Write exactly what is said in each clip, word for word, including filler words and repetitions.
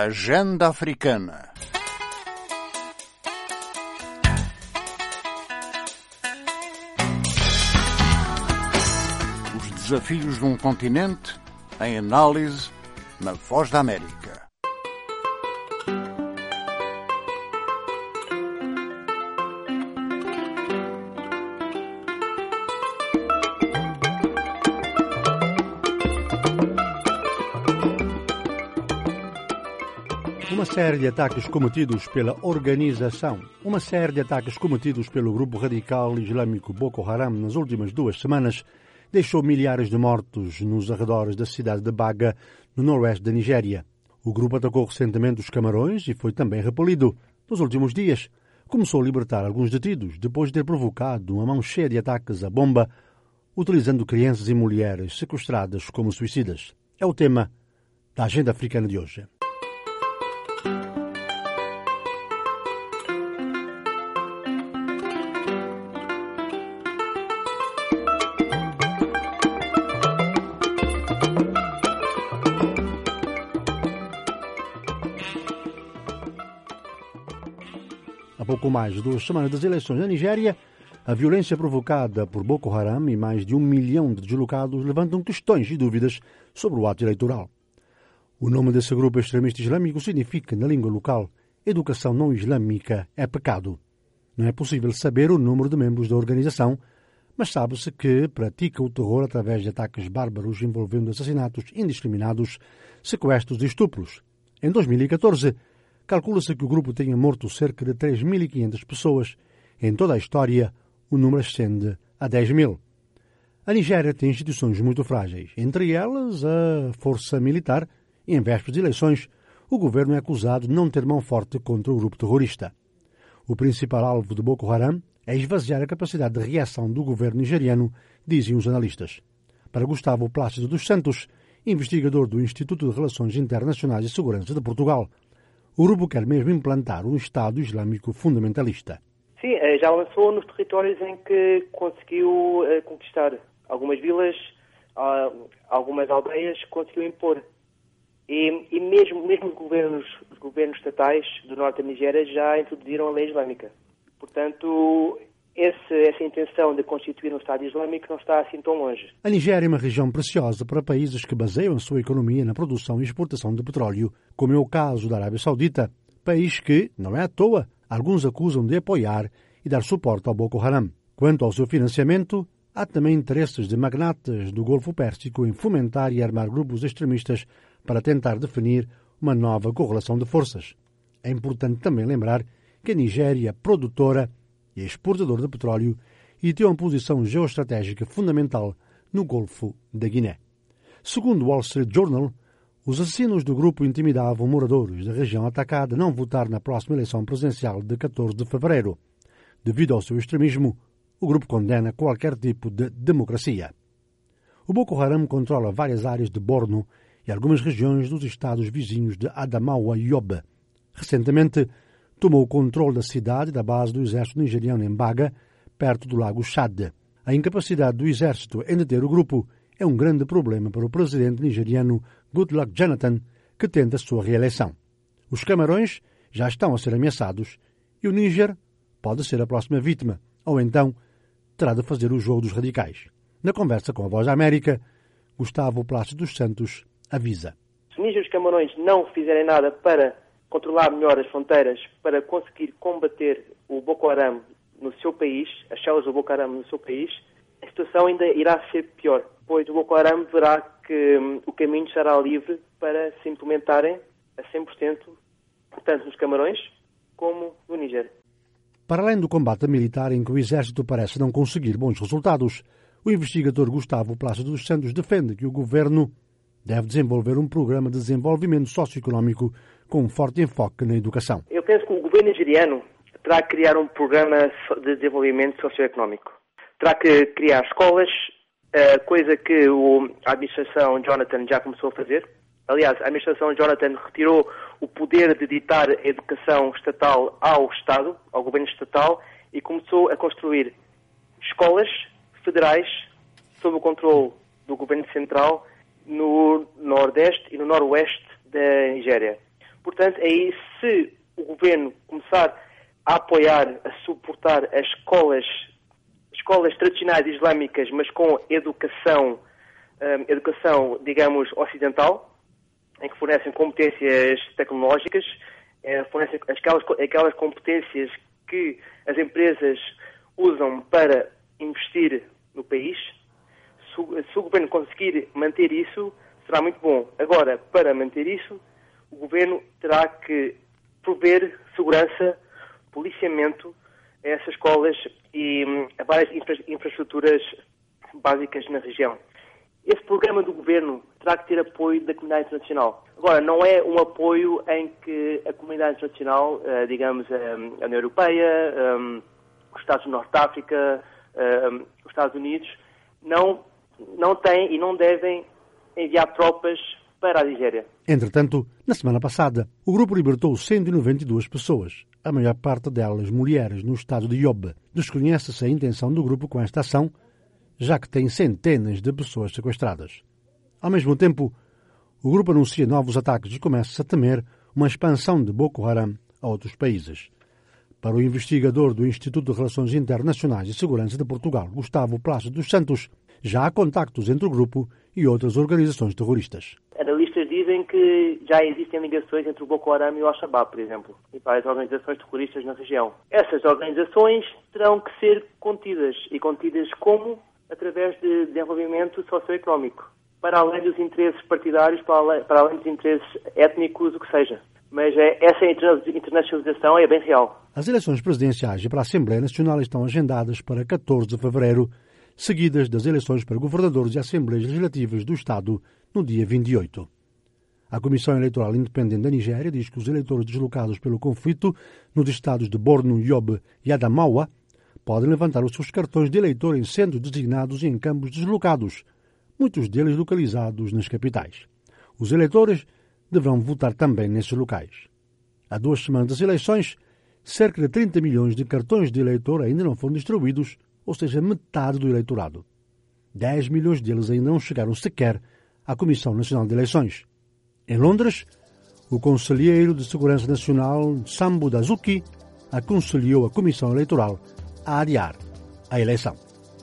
Agenda Africana. Os desafios de um continente em análise na Voz da América. Uma série de ataques cometidos pela organização, uma série de ataques cometidos pelo grupo radical islâmico Boko Haram nas últimas duas semanas deixou milhares de mortos nos arredores da cidade de Baga, no noroeste da Nigéria. O grupo atacou recentemente os Camarões e foi também repelido. Nos últimos dias, começou a libertar alguns detidos depois de ter provocado uma mão cheia de ataques à bomba, utilizando crianças e mulheres sequestradas como suicidas. É o tema da Agenda Africana de hoje. Há pouco mais de duas semanas das eleições na Nigéria, a violência provocada por Boko Haram e mais de um milhão de deslocados levantam questões e dúvidas sobre o ato eleitoral. O nome desse grupo extremista islâmico significa, na língua local, educação não islâmica é pecado. Não é possível saber o número de membros da organização, mas sabe-se que pratica o terror através de ataques bárbaros envolvendo assassinatos indiscriminados, sequestros e estupros. Em dois mil e catorze, calcula-se que o grupo tenha morto cerca de três mil e quinhentas pessoas. Em toda a história, o número ascende a dez mil. A Nigéria tem instituições muito frágeis, entre elas a força militar, e em vésperas de eleições, o governo é acusado de não ter mão forte contra o grupo terrorista. O principal alvo de Boko Haram é esvaziar a capacidade de reação do governo nigeriano, dizem os analistas. Para Gustavo Plácido dos Santos, investigador do Instituto de Relações Internacionais e Segurança de Portugal, o grupo quer mesmo implantar um Estado Islâmico fundamentalista. Sim, já avançou nos territórios em que conseguiu conquistar algumas vilas, algumas aldeias, conseguiu impor. E, e mesmo, mesmo os, governos, os governos estatais do norte da Nigéria já introduziram a lei islâmica. Portanto, esse, essa intenção de constituir um Estado Islâmico não está assim tão longe. A Nigéria é uma região preciosa para países que baseiam a sua economia na produção e exportação de petróleo, como é o caso da Arábia Saudita, país que, não é à toa, alguns acusam de apoiar e dar suporte ao Boko Haram. Quanto ao seu financiamento, há também interesses de magnatas do Golfo Pérsico em fomentar e armar grupos extremistas para tentar definir uma nova correlação de forças. É importante também lembrar que a Nigéria é produtora e exportador de petróleo e tem uma posição geoestratégica fundamental no Golfo da Guiné. Segundo o Wall Street Journal, os assassinos do grupo intimidavam moradores da região atacada a não votar na próxima eleição presidencial de catorze de fevereiro. Devido ao seu extremismo, o grupo condena qualquer tipo de democracia. O Boko Haram controla várias áreas de Borno e algumas regiões dos estados vizinhos de Adamawa e Yobe. Recentemente, tomou o controle da cidade e da base do exército nigeriano em Baga, perto do lago Chad. A incapacidade do exército em deter o grupo é um grande problema para o presidente nigeriano Goodluck Jonathan, que tenta a sua reeleição. Os Camarões já estão a ser ameaçados e o Níger pode ser a próxima vítima, ou então terá de fazer o jogo dos radicais. Na conversa com a Voz da América, Gustavo Plácido dos Santos avisa. Se o Níger e os Camarões não fizerem nada para controlar melhor as fronteiras, para conseguir combater o Boko Haram no seu país, as células do Boko Haram no seu país, a situação ainda irá ser pior, pois o Boko Haram verá que hum, o caminho será livre para se implementarem a cem por cento, tanto nos Camarões como no Níger. Para além do combate militar em que o exército parece não conseguir bons resultados, o investigador Gustavo Plácido dos Santos defende que o governo deve desenvolver um programa de desenvolvimento socioeconómico com um forte enfoque na educação. Eu penso que o governo nigeriano terá que criar um programa de desenvolvimento socioeconómico. Terá que criar escolas, coisa que a administração Jonathan já começou a fazer. Aliás, a administração Jonathan retirou o poder de ditar a educação estatal ao Estado, ao governo estatal, e começou a construir escolas federais sob o controle do governo central no Nordeste e no Noroeste da Nigéria. Portanto, aí se o governo começar a apoiar, a suportar as escolas, escolas tradicionais islâmicas, mas com educação, um, educação, digamos, ocidental, em que fornecem competências tecnológicas, eh, fornecem aquelas, aquelas competências que as empresas usam para investir no país. Se, se o governo conseguir manter isso, será muito bom. Agora, para manter isso, o governo terá que prover segurança, policiamento a essas escolas e hum, a várias infra, infraestruturas básicas na região. Esse programa do governo terá que ter apoio da comunidade internacional. Agora, não é um apoio em que a comunidade internacional, uh, digamos, um, a União Europeia, um, os Estados do Norte de África, um, os Estados Unidos, não, não têm e não devem enviar tropas para a Nigéria. Entretanto, na semana passada, o grupo libertou cento e noventa e duas pessoas, a maior parte delas mulheres, no estado de Yobe. Desconhece-se a intenção do grupo com esta ação, já que tem centenas de pessoas sequestradas. Ao mesmo tempo, o grupo anuncia novos ataques e começa a temer uma expansão de Boko Haram a outros países. Para o investigador do Instituto de Relações Internacionais e Segurança de Portugal, Gustavo Plácido dos Santos, já há contactos entre o grupo e outras organizações terroristas. Analistas dizem que já existem ligações entre o Boko Haram e o Al-Shabaab, por exemplo, e para as organizações terroristas na região. Essas organizações terão que ser contidas, e contidas como? Através de desenvolvimento socioeconómico, para além dos interesses partidários, para além, para além dos interesses étnicos, o que seja. Mas é, essa internacionalização é bem real. As eleições presidenciais e para a Assembleia Nacional estão agendadas para catorze de fevereiro, seguidas das eleições para governadores e assembleias legislativas do Estado no dia vinte e oito. A Comissão Eleitoral Independente da Nigéria diz que os eleitores deslocados pelo conflito nos estados de Borno, Yobe e Adamawa podem levantar os seus cartões de eleitor em centros designados e em campos deslocados, muitos deles localizados nas capitais. Os eleitores deverão votar também nesses locais. Há duas semanas das eleições, cerca de trinta milhões de cartões de eleitor ainda não foram distribuídos, ou seja, metade do eleitorado. dez milhões deles ainda não chegaram sequer à Comissão Nacional de Eleições. Em Londres, o conselheiro de Segurança Nacional, Sambo Dazuki, aconselhou a Comissão Eleitoral a adiar a eleição.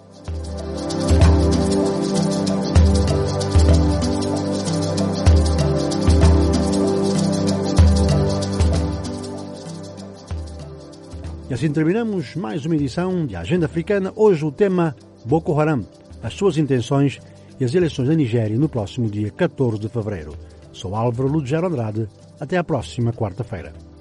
E assim terminamos mais uma edição de Agenda Africana. Hoje o tema Boko Haram, as suas intenções e as eleições da Nigéria no próximo dia catorze de fevereiro. Sou Álvaro Ludgero Andrade. Até à próxima quarta-feira.